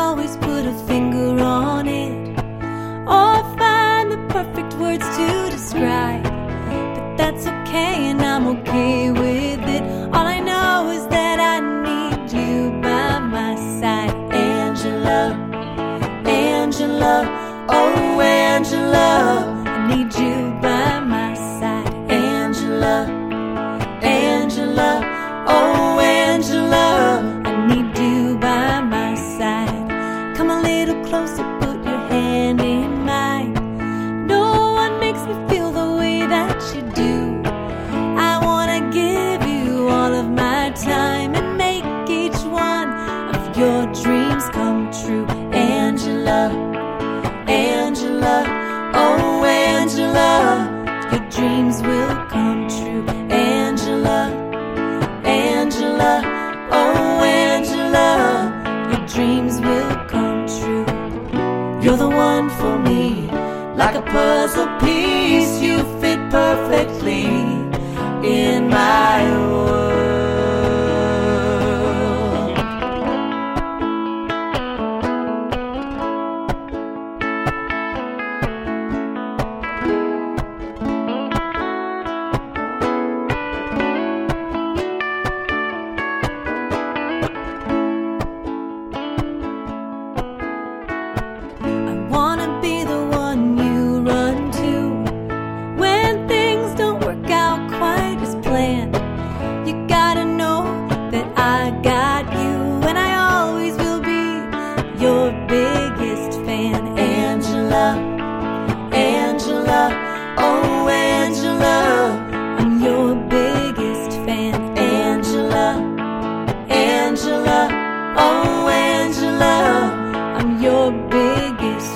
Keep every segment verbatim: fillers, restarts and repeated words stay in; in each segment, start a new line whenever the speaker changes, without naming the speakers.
always put a finger on it or find the perfect words to describe. But that's okay, and I'm okay with it. All I know is that I need you by my side. Angela, Angela, oh Angela, I need you by my side. Angela, Angela, oh Angela, I need you by my side. Come a little closer, put your hand in mine. No one makes me feel the way that you do. I wanna give you all of my time and make each one of your dreams come true. Angela, Angela, oh Angela, your dreams will come true. Angela, Angela, oh Angela, your dreams will come true. You're the one for me, like a puzzle piece. You fit perfectly in my world. Your biggest fan. Angela, Angela, oh Angela, I'm your biggest fan. Angela, Angela, oh Angela, I'm your biggest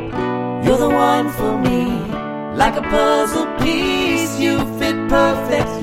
fan. You're the one for me, like a puzzle piece. You fit perfect